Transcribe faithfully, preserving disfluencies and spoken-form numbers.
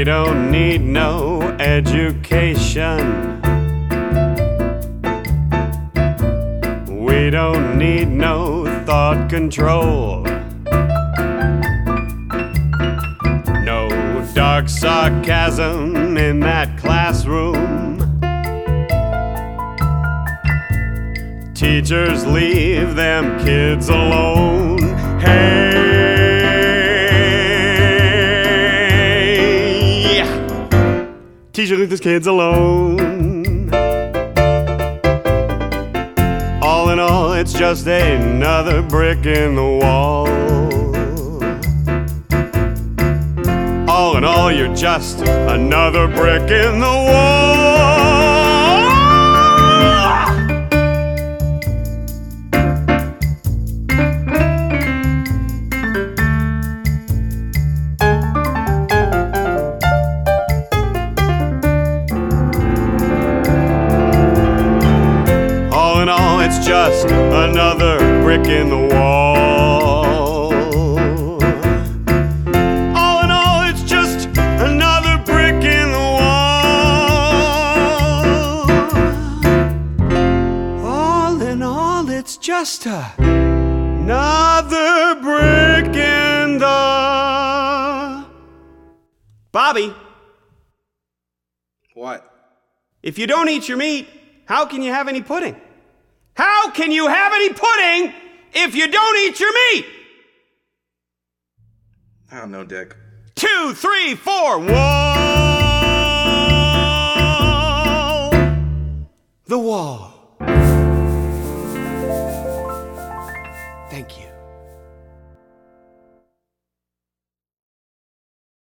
don't need no education. We don't need no thought control. No dark sarcasm in that classroom. Teachers, leave them kids alone. Hey, teacher, leave these kids alone. All in all, it's just another brick in the wall. All in all, you're just another brick in the wall. All in all, it's just another brick in the wall. All in all, it's just another brick in the wall. All in all, it's just a, another brick in the... Bobby. What? If you don't eat your meat, how can you have any pudding? How can you have any pudding if you don't eat your meat? I don't know, Dick. Two, three, four, wall. The wall.